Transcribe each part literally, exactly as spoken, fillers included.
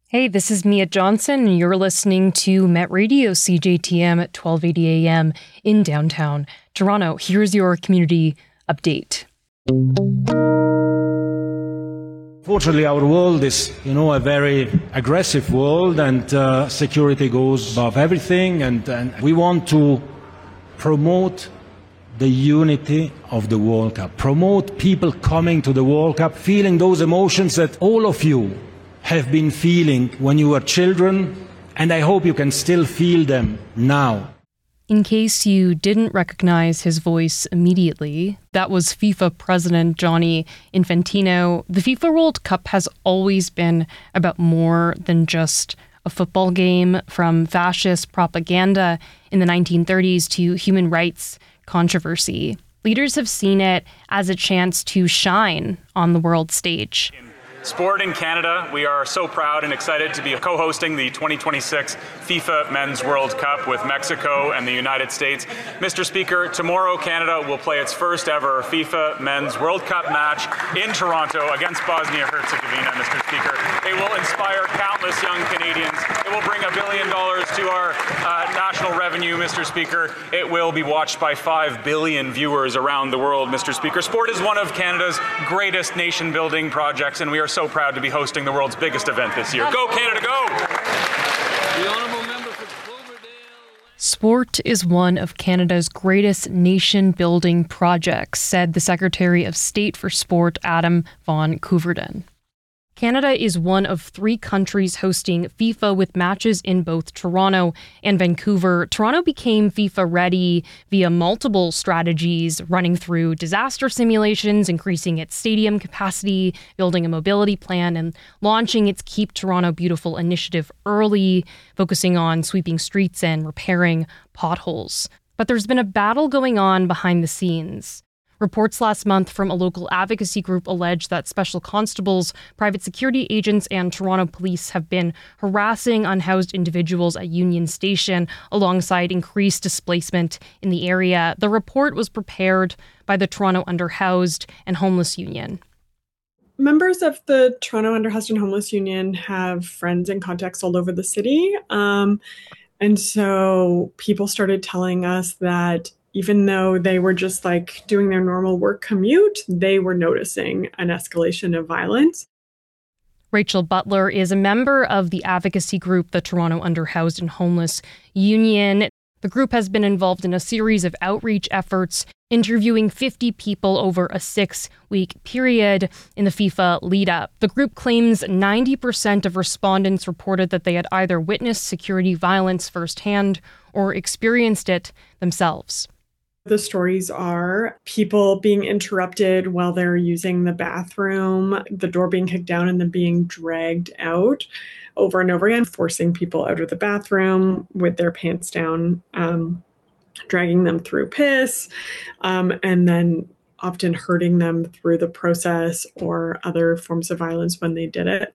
Hey, this is Mia Johnson, and you're listening to Met Radio C J T M at twelve eighty A M in downtown Toronto. Here's your community update. Fortunately, our world is, you know, a very aggressive world, and uh, security goes above everything, and, and we want to promote the unity of the World Cup, promote people coming to the World Cup, feeling those emotions that all of you have been feeling when you were children, and I hope you can still feel them now. In case you didn't recognize his voice immediately, that was FIFA President Gianni Infantino. The FIFA World Cup has always been about more than just a football game, from fascist propaganda in the nineteen thirties to human rights controversy. Leaders have seen it as a chance to shine on the world stage. Sport in Canada, we are so proud and excited to be co-hosting the twenty twenty-six FIFA Men's World Cup with Mexico and the United States. Mister Speaker, tomorrow Canada will play its first ever FIFA Men's World Cup match in Toronto against Bosnia-Herzegovina, Mister Speaker. It will inspire countless young Canadians. It will bring a billion dollars to our uh, national revenue, Mister Speaker. It will be watched by five billion viewers around the world, Mister Speaker. Sport is one of Canada's greatest nation-building projects, and we are so proud to be hosting the world's biggest event this year. Go, Canada, go! The honourable member for Cloverdale. Sport is one of Canada's greatest nation-building projects, said the Secretary of State for Sport, Adam Van Koeverden. Canada is one of three countries hosting FIFA with matches in both Toronto and Vancouver. Toronto became FIFA ready via multiple strategies, running through disaster simulations, increasing its stadium capacity, building a mobility plan, and launching its Keep Toronto Beautiful initiative early, focusing on sweeping streets and repairing potholes. But there's been a battle going on behind the scenes. Reports last month from a local advocacy group allege that special constables, private security agents, and Toronto police have been harassing unhoused individuals at Union Station alongside increased displacement in the area. The report was prepared by the Toronto Underhoused and Homeless Union. Members of the Toronto Underhoused and Homeless Union have friends and contacts all over the city. Um, and so people started telling us that even though they were just like doing their normal work commute, they were noticing an escalation of violence. Rachel Butler is a member of the advocacy group, the Toronto Underhoused and Homeless Union. The group has been involved in a series of outreach efforts, interviewing fifty people over a six-week period in the FIFA lead-up. The group claims ninety percent of respondents reported that they had either witnessed security violence firsthand or experienced it themselves. The stories are people being interrupted while they're using the bathroom, the door being kicked down and then being dragged out over and over again, forcing people out of the bathroom with their pants down, um, dragging them through piss, um, and then often hurting them through the process or other forms of violence when they did it.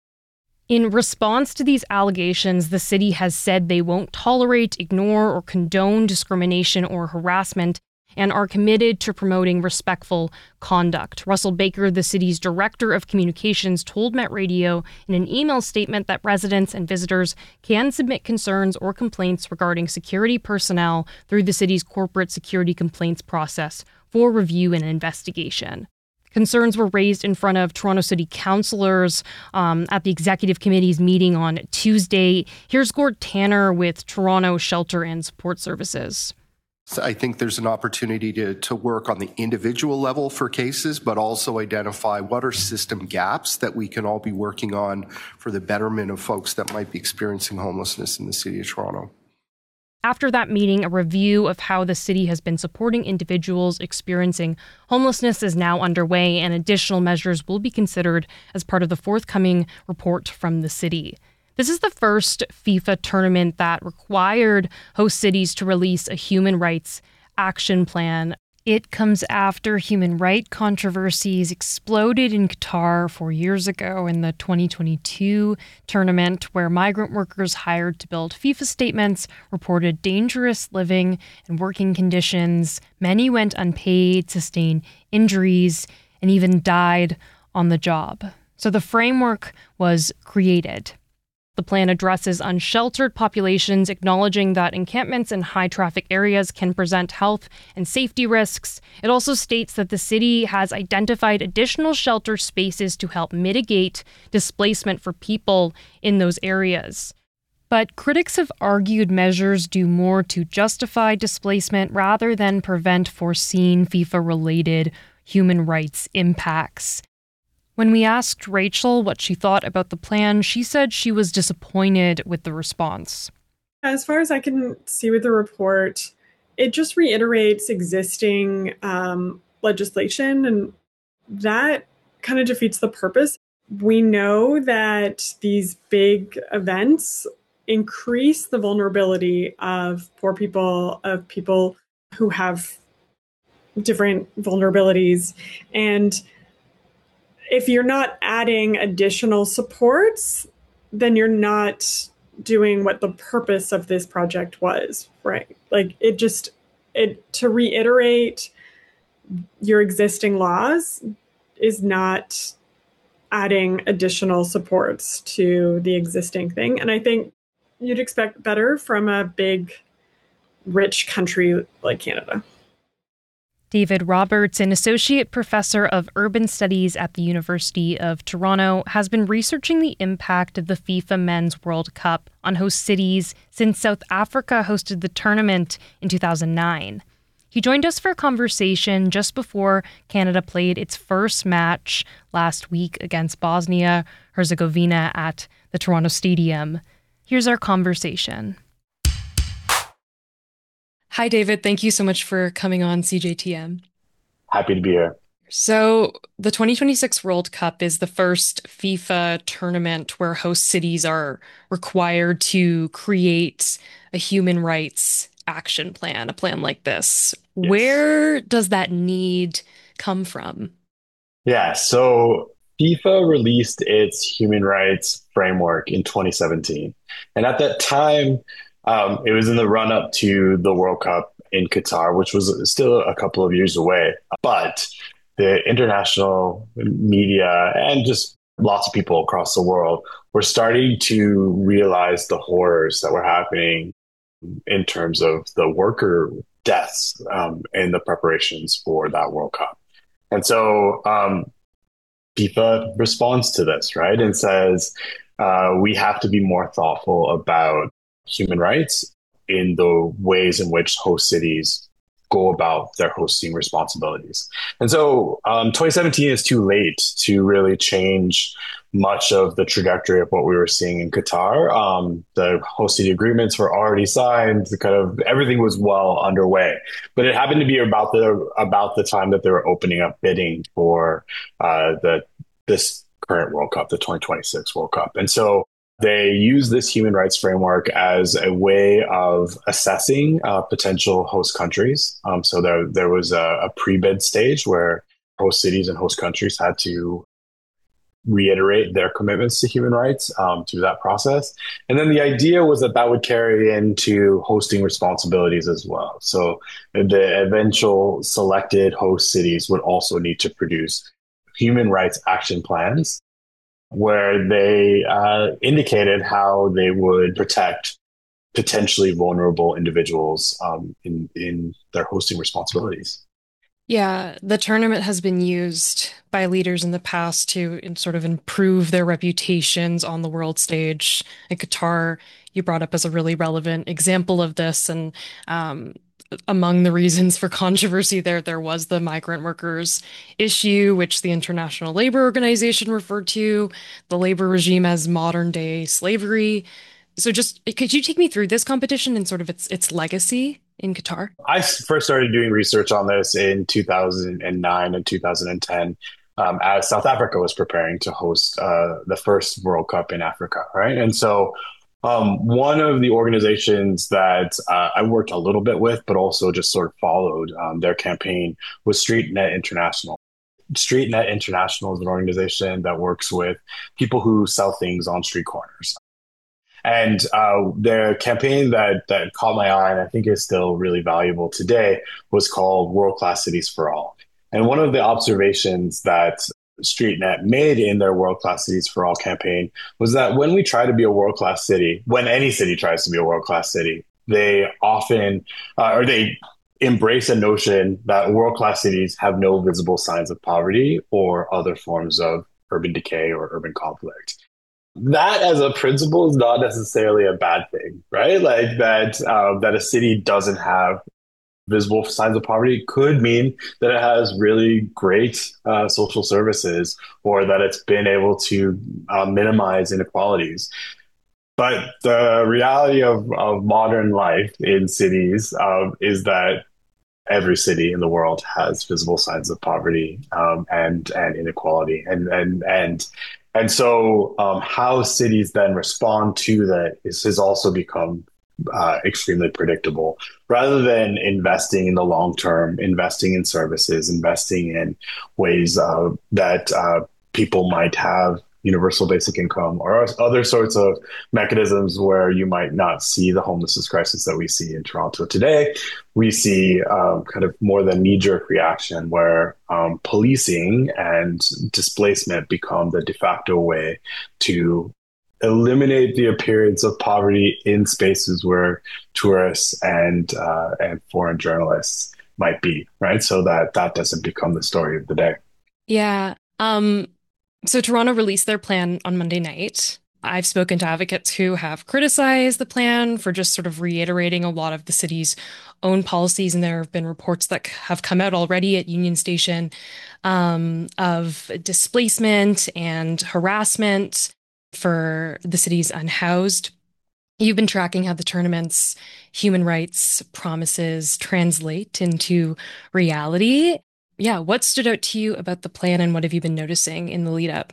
In response to these allegations, the city has said they won't tolerate, ignore, or condone discrimination or harassment and are committed to promoting respectful conduct. Russell Baker, the city's director of communications, told Met Radio in an email statement that residents and visitors can submit concerns or complaints regarding security personnel through the city's corporate security complaints process for review and investigation. Concerns were raised in front of Toronto City councillors um, at the Executive Committee's meeting on Tuesday. Here's Gord Tanner with Toronto Shelter and Support Services. So I think there's an opportunity to, to work on the individual level for cases, but also identify what are system gaps that we can all be working on for the betterment of folks that might be experiencing homelessness in the City of Toronto. After that meeting, a review of how the city has been supporting individuals experiencing homelessness is now underway, and additional measures will be considered as part of the forthcoming report from the city. This is the first FIFA tournament that required host cities to release a human rights action plan. It comes after human rights controversies exploded in Qatar four years ago in the twenty twenty-two tournament, where migrant workers hired to build FIFA statements reported dangerous living and working conditions. Many went unpaid, sustained injuries, and even died on the job. So the framework was created. The plan addresses unsheltered populations, acknowledging that encampments in high-traffic areas can present health and safety risks. It also states that the city has identified additional shelter spaces to help mitigate displacement for people in those areas. But critics have argued measures do more to justify displacement rather than prevent foreseen FIFA-related human rights impacts. When we asked Rachel what she thought about the plan, she said she was disappointed with the response. As far as I can see with the report, it just reiterates existing um, legislation, and that kind of defeats the purpose. We know that these big events increase the vulnerability of poor people, of people who have different vulnerabilities. And if you're not adding additional supports, then you're not doing what the purpose of this project was, right? Like it just, it to reiterate your existing laws is not adding additional supports to the existing thing. And I think you'd expect better from a big, rich country like Canada. David Roberts, an associate professor of urban studies at the University of Toronto, has been researching the impact of the FIFA Men's World Cup on host cities since South Africa hosted the tournament in two thousand nine. He joined us for a conversation just before Canada played its first match last week against Bosnia-Herzegovina at the Toronto Stadium. Here's our conversation. Hi, David. Thank you so much for coming on C J T M. Happy to be here. So the twenty twenty-six World Cup is the first FIFA tournament where host cities are required to create a human rights action plan, a plan like this. Yes. Where does that need come from? Yeah, so FIFA released its human rights framework in twenty seventeen. And at that time, Um, it was in the run-up to the World Cup in Qatar, which was still a couple of years away. But the international media and just lots of people across the world were starting to realize the horrors that were happening in terms of the worker deaths um, in the preparations for that World Cup. And so um, FIFA responds to this, right, and says uh, we have to be more thoughtful about human rights in the ways in which host cities go about their hosting responsibilities. And so um, twenty seventeen is too late to really change much of the trajectory of what we were seeing in Qatar. Um, the host city agreements were already signed, the kind of everything was well underway. But it happened to be about the about the time that they were opening up bidding for uh, the this current World Cup, the twenty twenty-six World Cup. And so they use this human rights framework as a way of assessing uh, potential host countries. Um, so there, there was a, a pre-bid stage where host cities and host countries had to reiterate their commitments to human rights um, through that process. And then the idea was that that would carry into hosting responsibilities as well. So the eventual selected host cities would also need to produce human rights action plans where they uh, indicated how they would protect potentially vulnerable individuals um, in, in their hosting responsibilities. Yeah, the tournament has been used by leaders in the past to in sort of improve their reputations on the world stage. In Qatar, you brought up as a really relevant example of this. And um, among the reasons for controversy there, there was the migrant workers issue, which the International Labor Organization referred to the labor regime as modern day slavery. So just could you take me through this competition and sort of its its legacy in Qatar? I first started doing research on this in two thousand nine and two thousand ten um, as South Africa was preparing to host uh, the first World Cup in Africa, right? And so um, one of the organizations that uh, I worked a little bit with, but also just sort of followed um, their campaign was StreetNet International. StreetNet International is an organization that works with people who sell things on street corners. And uh, their campaign that that caught my eye, and I think is still really valuable today, was called World Class Cities for All. And one of the observations that StreetNet made in their World Class Cities for All campaign was that when we try to be a world-class city, when any city tries to be a world-class city, they often, uh, or they embrace a notion that world-class cities have no visible signs of poverty or other forms of urban decay or urban conflict. That as a principle is not necessarily a bad thing, right? Like that, um, that a city doesn't have visible signs of poverty could mean that it has really great uh, social services or that it's been able to uh, minimize inequalities. But the reality of, of modern life in cities um, is that every city in the world has visible signs of poverty um, and and inequality, and and and and so um, how cities then respond to that is, has also become uh, extremely predictable. Rather than investing in the long term, investing in services, investing in ways uh, that uh, people might have universal basic income or other sorts of mechanisms where you might not see the homelessness crisis that we see in Toronto today. We see um, kind of more than knee-jerk reaction where um, policing and displacement become the de facto way to eliminate the appearance of poverty in spaces where tourists and uh, and foreign journalists might be, right? So that that doesn't become the story of the day. Yeah. Um, so Toronto released their plan on Monday night. I've spoken to advocates who have criticized the plan for just sort of reiterating a lot of the city's own policies. And there have been reports that have come out already at Union Station um, of displacement and harassment for the city's unhoused. You've been tracking how the tournament's human rights promises translate into reality. Yeah, what stood out to you about the plan and what have you been noticing in the lead up?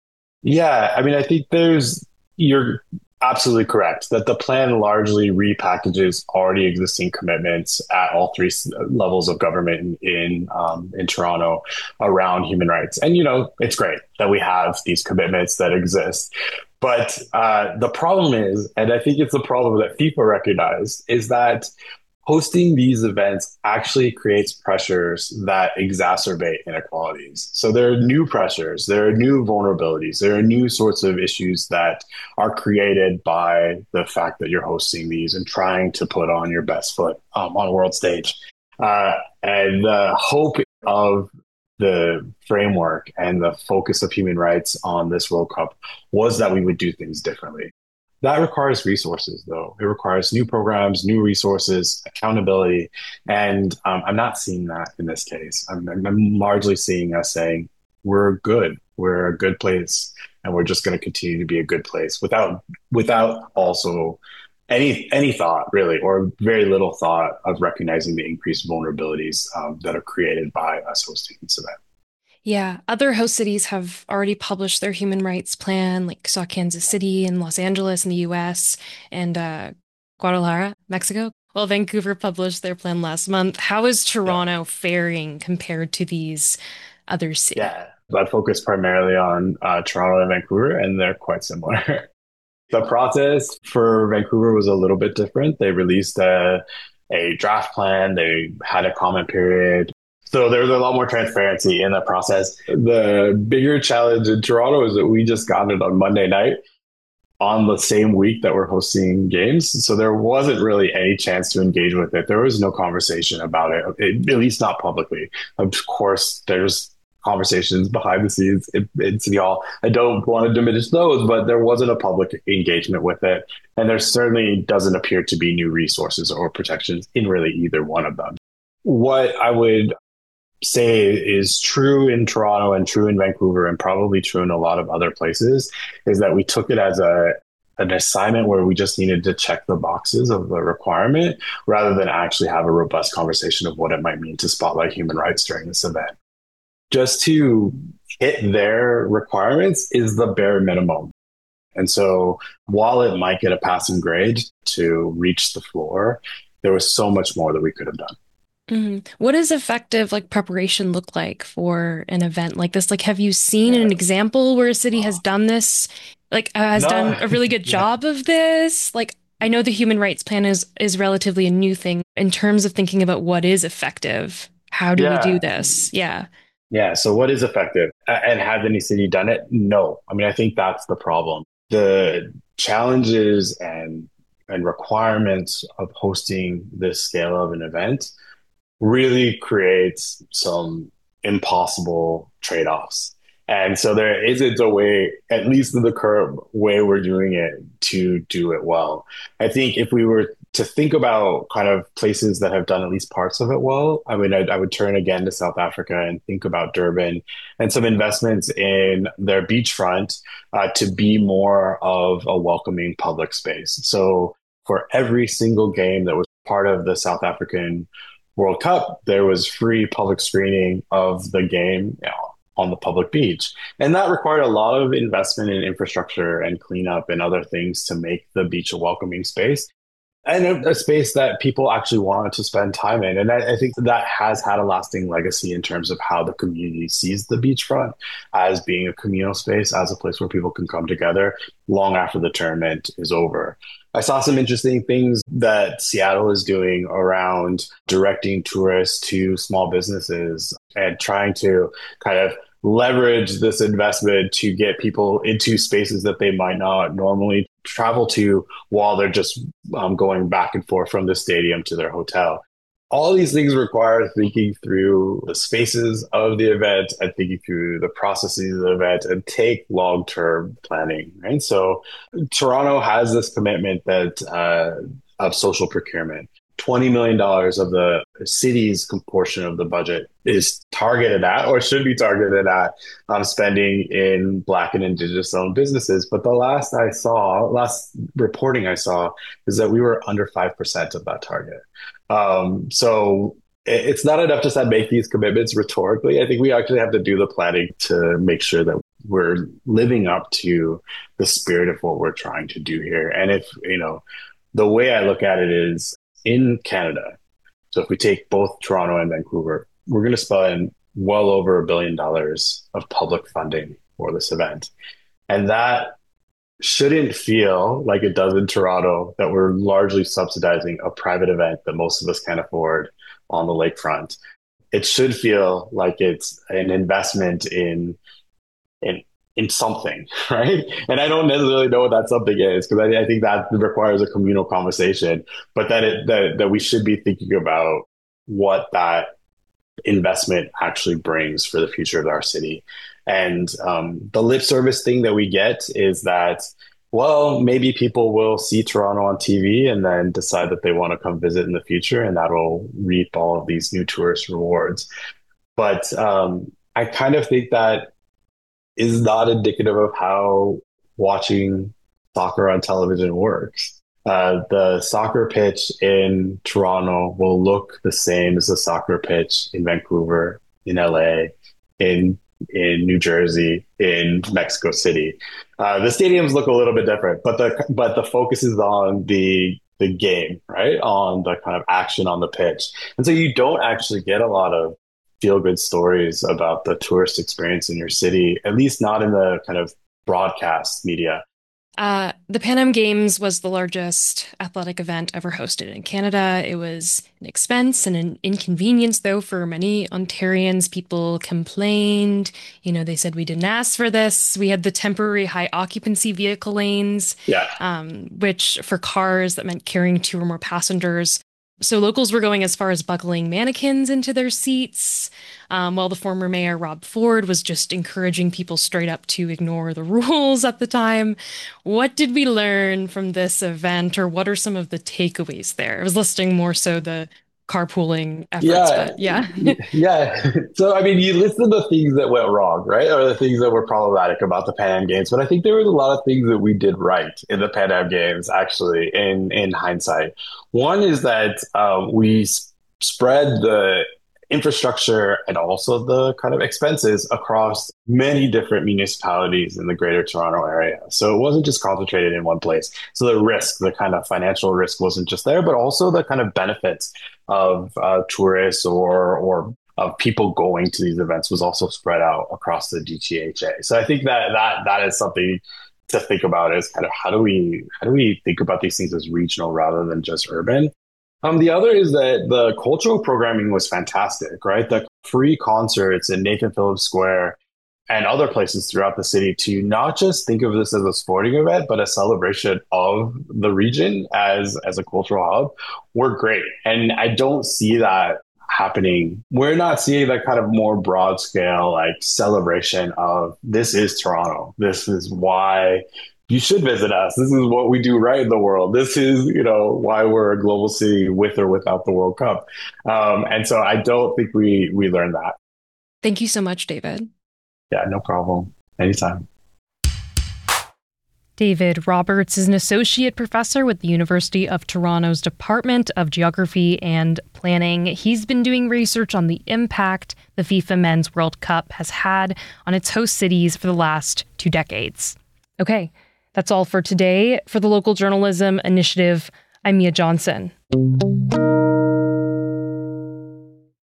Yeah, I mean, I think there's, you're absolutely correct that the plan largely repackages already existing commitments at all three levels of government in in, um, in Toronto around human rights. And, you know, it's great that we have these commitments that exist. But uh, the problem is, and I think it's the problem that FIFA recognized, is that hosting these events actually creates pressures that exacerbate inequalities. So there are new pressures, there are new vulnerabilities, there are new sorts of issues that are created by the fact that you're hosting these and trying to put on your best foot um, on a world stage. Uh, and the hope of the framework and the focus of human rights on this World Cup was that we would do things differently. That requires resources, though. It requires new programs, new resources, accountability. And um, I'm not seeing that in this case. I'm, I'm largely seeing us saying, we're good. We're a good place. And we're just going to continue to be a good place without without also any any thought, really, or very little thought of recognizing the increased vulnerabilities um, that are created by us hosting this event. Yeah, other host cities have already published their human rights plan, like saw Kansas City and Los Angeles in the U S and uh, Guadalajara, Mexico. Well, Vancouver published their plan last month. How is Toronto yeah. faring compared to these other cities? Yeah, that focused primarily on uh, Toronto and Vancouver, and they're quite similar. The process for Vancouver was a little bit different. They released a, a draft plan. They had a comment period. So there was a lot more transparency in the process. The bigger challenge in Toronto is that we just got it on Monday night on the same week that we're hosting games. So there wasn't really any chance to engage with it. There was no conversation about it, it at least not publicly. Of course, there's conversations behind the scenes in, in City Hall. I don't want to diminish those, but there wasn't a public engagement with it. And there certainly doesn't appear to be new resources or protections in really either one of them. What I would say is true in Toronto and true in Vancouver and probably true in a lot of other places is that we took it as a an assignment where we just needed to check the boxes of the requirement rather than actually have a robust conversation of what it might mean to spotlight human rights during this event. Just to hit their requirements is the bare minimum. And so while it might get a passing grade to reach the floor, there was so much more that we could have done. Mm-hmm. What does effective like preparation look like for an event like this? Like, have you seen an example where a city has done this, like uh, has no. done a really good job yeah. of this? Like, I know the human rights plan is is relatively a new thing in terms of thinking about what is effective. How do yeah. we do this? Yeah. Yeah. So what is effective? And has any city done it? No. I mean, I think that's the problem. The challenges and and requirements of hosting this scale of an event really creates some impossible trade-offs. And so there isn't a way, at least in the current way we're doing it, to do it well. I think if we were to think about kind of places that have done at least parts of it well, I mean, I, I would turn again to South Africa and think about Durban and some investments in their beachfront uh, to be more of a welcoming public space. So for every single game that was part of the South African World Cup, there was free public screening of the game, you know, on the public beach. And that required a lot of investment in infrastructure and cleanup and other things to make the beach a welcoming space and a, a space that people actually wanted to spend time in. And I, I think that has had a lasting legacy in terms of how the community sees the beachfront as being a communal space, as a place where people can come together long after the tournament is over. I saw some interesting things that Seattle is doing around directing tourists to small businesses and trying to kind of leverage this investment to get people into spaces that they might not normally travel to while they're just um, going back and forth from the stadium to their hotel. All these things require thinking through the spaces of the event and thinking through the processes of the event and take long-term planning, right? So Toronto has this commitment that uh, of social procurement. twenty million dollars of the city's portion of the budget is targeted at, or should be targeted at, um, spending in Black and Indigenous owned businesses. But the last I saw, last reporting I saw, is that we were under five percent of that target. Um, so it's not enough just to make these commitments rhetorically. I think we actually have to do the planning to make sure that we're living up to the spirit of what we're trying to do here. And if, you know, the way I look at it is, in Canada, so if we take both Toronto and Vancouver, we're going to spend well over a billion dollars of public funding for this event. And that shouldn't feel like it does in Toronto, that we're largely subsidizing a private event that most of us can't afford on the lakefront. It should feel like it's an investment in in in something, right? And I don't necessarily know what that something is, because I, I think that requires a communal conversation, but that, it, that that we should be thinking about what that investment actually brings for the future of our city. And um, the lip service thing that we get is that, well, maybe people will see Toronto on T V and then decide that they want to come visit in the future, and that'll reap all of these new tourist rewards. But um, I kind of think that is not indicative of how watching soccer on television works. Uh, the soccer pitch in Toronto will look the same as the soccer pitch in Vancouver, in L A, in in New Jersey, in Mexico City. Uh, the stadiums look a little bit different, but the but the focus is on the the game, right? On the kind of action on the pitch. And so you don't actually get a lot of feel-good stories about the tourist experience in your city, at least not in the kind of broadcast media. Uh, the Pan Am Games was the largest athletic event ever hosted in Canada. It was an expense and an inconvenience, though, for many Ontarians. People complained. You know, they said, we didn't ask for this. We had the temporary high occupancy vehicle lanes, yeah. um, which for cars, that meant carrying two or more passengers. So locals were going as far as buckling mannequins into their seats, um, while the former mayor, Rob Ford, was just encouraging people straight up to ignore the rules at the time. What did we learn from this event, or what are some of the takeaways there? I was listing more so the carpooling efforts, yeah, but yeah. yeah. So, I mean, you listed the things that went wrong, right? Or the things that were problematic about the Pan Am Games. But I think there was a lot of things that we did right in the Pan Am Games, actually, in, in hindsight. One is that um, we s- spread the infrastructure and also the kind of expenses across many different municipalities in the Greater Toronto area. So it wasn't just concentrated in one place. So the risk, the kind of financial risk wasn't just there, but also the kind of benefits of uh, tourists or or of people going to these events was also spread out across the D T H A. So I think that that that is something to think about, is kind of how do we how do we think about these things as regional rather than just urban. Um, the other is that the cultural programming was fantastic, right? The free concerts in Nathan Phillips Square and other places throughout the city to not just think of this as a sporting event, but a celebration of the region as, as a cultural hub, were great. And I don't see that happening. We're not seeing that kind of more broad scale, like celebration of this is Toronto. This is why you should visit us. This is what we do right in the world. This is, you know, why we're a global city with or without the World Cup. Um, and so I don't think we, we learned that. Thank you so much, David. Yeah, no problem. Anytime. David Roberts is an associate professor with the University of Toronto's Department of Geography and Planning. He's been doing research on the impact the FIFA Men's World Cup has had on its host cities for the last two decades. Okay, that's all for today. For the Local Journalism Initiative, I'm Mia Johnson.